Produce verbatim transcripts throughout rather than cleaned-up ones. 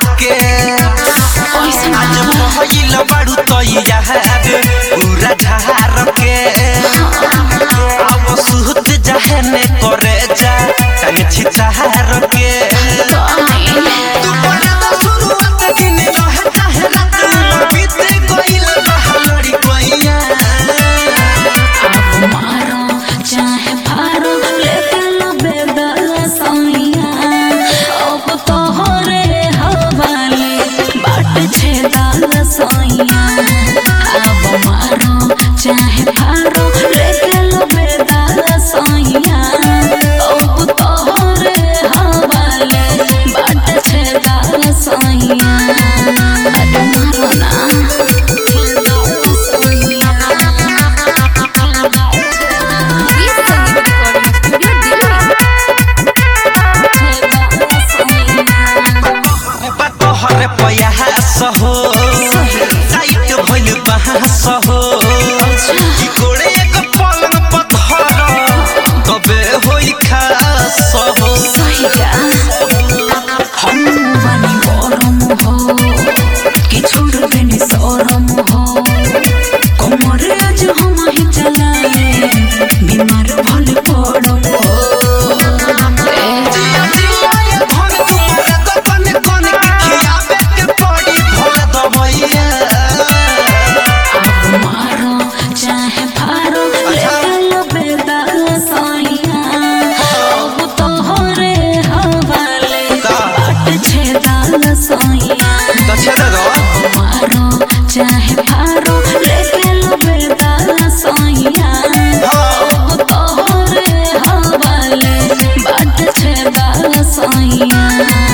के आज पहिल बाड़ू तैयार पूरा झार के अब सुत जहने करे जा तंग छिचार के तू बड़ा शुरुआत दिन रह चाहे रात बीते गइल बहलड़ी कोइया अब मारो चाहे फारो लेके लो बेदल सोइया अब तो होरे हवाले बाट छेदा सोइया अब मारो चाहे फारो लेके लो बेदल सोइया अब तो होरे हवाले बाट छेदा सोइया अरे मारो ना सहो साइट भइल बहास हो कि गोड़े एक पलंग पत्थर तबे होई खास हो हम बनी गरम हो कि छोड़ देनी शरम हो कमर आज हम ही चलाए बीमार भल पड़म हो चाहे फारो लेके लो बेदल सोइया अब तो होरे हवाले बाट छेदा सोइया मारो चाहे फारो लेके लो बेदल सोइया अब तो होरे हवाले बाट छेदा सोइया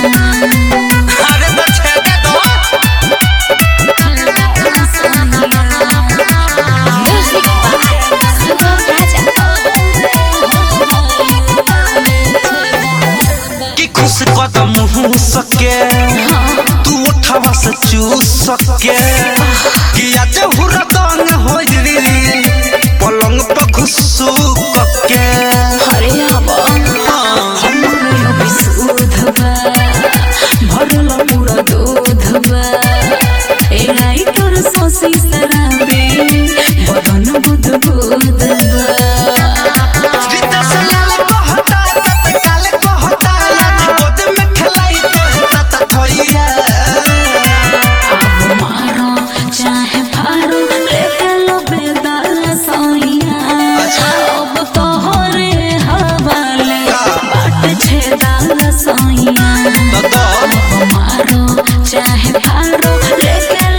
कदम हो सके तू उठावा से चू सके कि आज हुरदन हो रे पलंग पर घुसू कके हरे अब हमरो विशुद्ध बा भरल पूरा दूध बा ए राइटर सोसी सराबे बदन बुध बुध बा चाहे फारो लेके लो बेदल सोइया अब तो होरे हवाले बाट छेदा सोइया अब मारो चाहे फारो लेके